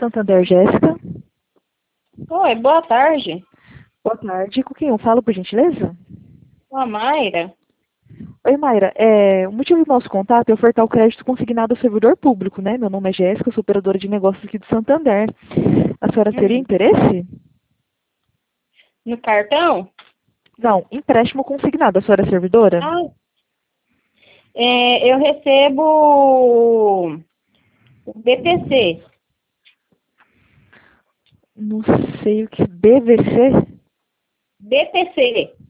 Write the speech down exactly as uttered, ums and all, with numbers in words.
Santander, Jéssica. Oi, boa tarde. Boa tarde. Com quem eu falo, por gentileza? Ô, a Mayra. Oi, Mayra. É, o motivo do nosso contato é ofertar o crédito consignado ao servidor público, né? Meu nome é Jéssica, eu sou operadora de negócios aqui do Santander. A senhora teria Hum, interesse? no cartão? Não, empréstimo consignado. A senhora é servidora? Ah, é, eu recebo o B P C. Não sei o que. B V C? B P C.